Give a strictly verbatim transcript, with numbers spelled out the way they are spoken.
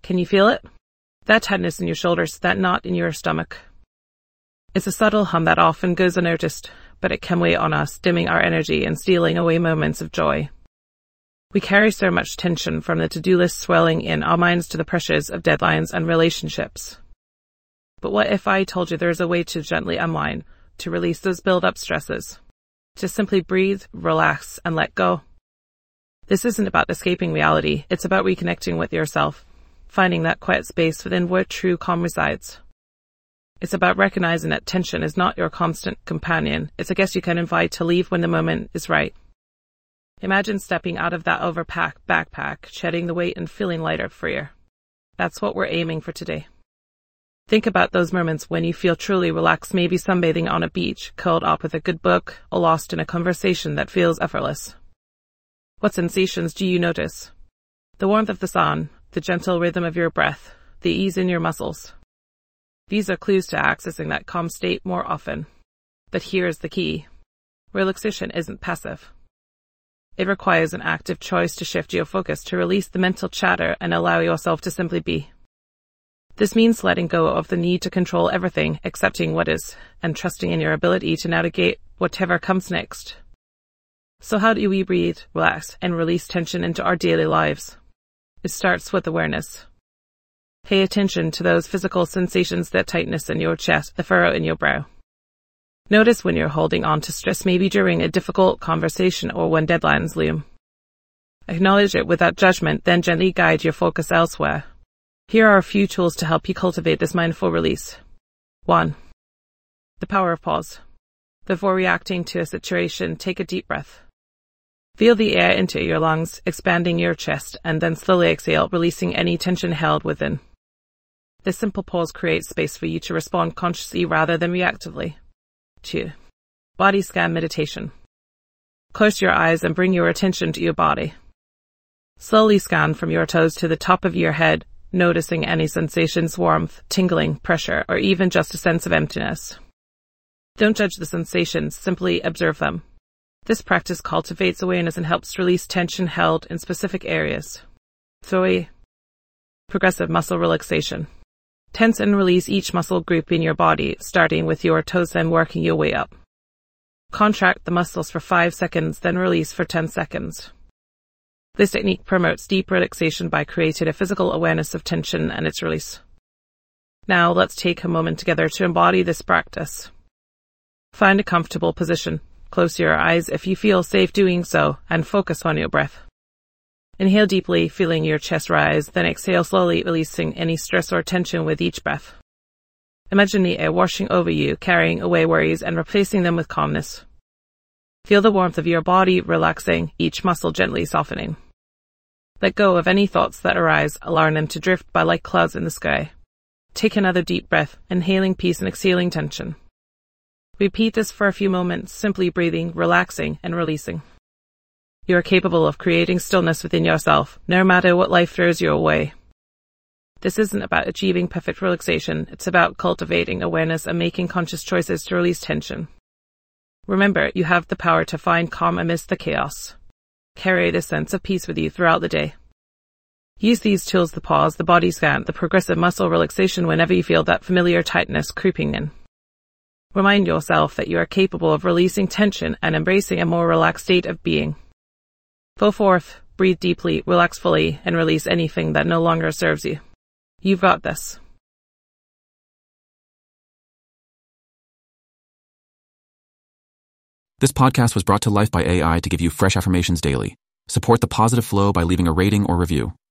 Can you feel it? That tightness in your shoulders, that knot in your stomach. It's a subtle hum that often goes unnoticed, but it can weigh on us, dimming our energy and stealing away moments of joy. We carry so much tension from the to-do list swelling in our minds to the pressures of deadlines and relationships. But what if I told you there is a way to gently unwind, to release those build-up stresses, to simply breathe, relax, and let go? This isn't about escaping reality, it's about reconnecting with yourself, finding that quiet space within where true calm resides. It's about recognizing that tension is not your constant companion, it's a guest you can invite to leave when the moment is right. Imagine stepping out of that overpacked backpack, shedding the weight and feeling lighter, freer. That's what we're aiming for today. Think about those moments when you feel truly relaxed, maybe sunbathing on a beach, curled up with a good book, or lost in a conversation that feels effortless. What sensations do you notice? The warmth of the sun, the gentle rhythm of your breath, the ease in your muscles. These are clues to accessing that calm state more often. But here's the key. Relaxation isn't passive. It requires an active choice to shift your focus, to release the mental chatter and allow yourself to simply be. This means letting go of the need to control everything, accepting what is, and trusting in your ability to navigate whatever comes next. So how do we breathe, relax, and release tension into our daily lives? It starts with awareness. Pay attention to those physical sensations, that tightness in your chest, the furrow in your brow. Notice when you're holding on to stress, maybe during a difficult conversation or when deadlines loom. Acknowledge it without judgment, then gently guide your focus elsewhere. Here are a few tools to help you cultivate this mindful release. one. The power of pause. Before reacting to a situation, take a deep breath. Feel the air enter your lungs, expanding your chest, and then slowly exhale, releasing any tension held within. This simple pause creates space for you to respond consciously rather than reactively. two. Body scan meditation. Close your eyes and bring your attention to your body. Slowly scan from your toes to the top of your head, noticing any sensations, warmth, tingling, pressure, or even just a sense of emptiness. Don't judge the sensations, simply observe them. This practice cultivates awareness and helps release tension held in specific areas. three. Progressive muscle relaxation. Tense and release each muscle group in your body, starting with your toes and working your way up. Contract the muscles for five seconds, then release for ten seconds. This technique promotes deep relaxation by creating a physical awareness of tension and its release. Now let's take a moment together to embody this practice. Find a comfortable position. Close your eyes if you feel safe doing so, and focus on your breath. Inhale deeply, feeling your chest rise, then exhale slowly, releasing any stress or tension with each breath. Imagine the air washing over you, carrying away worries and replacing them with calmness. Feel the warmth of your body relaxing, each muscle gently softening. Let go of any thoughts that arise, allowing them to drift by like clouds in the sky. Take another deep breath, inhaling peace and exhaling tension. Repeat this for a few moments, simply breathing, relaxing, and releasing. You are capable of creating stillness within yourself, no matter what life throws your way. This isn't about achieving perfect relaxation, it's about cultivating awareness and making conscious choices to release tension. Remember, you have the power to find calm amidst the chaos. Carry this sense of peace with you throughout the day. Use these tools, the pause, the body scan, the progressive muscle relaxation, whenever you feel that familiar tightness creeping in. Remind yourself that you are capable of releasing tension and embracing a more relaxed state of being. Go forth, breathe deeply, relax fully, and release anything that no longer serves you. You've got this. This podcast was brought to life by A I to give you fresh affirmations daily. Support the positive flow by leaving a rating or review.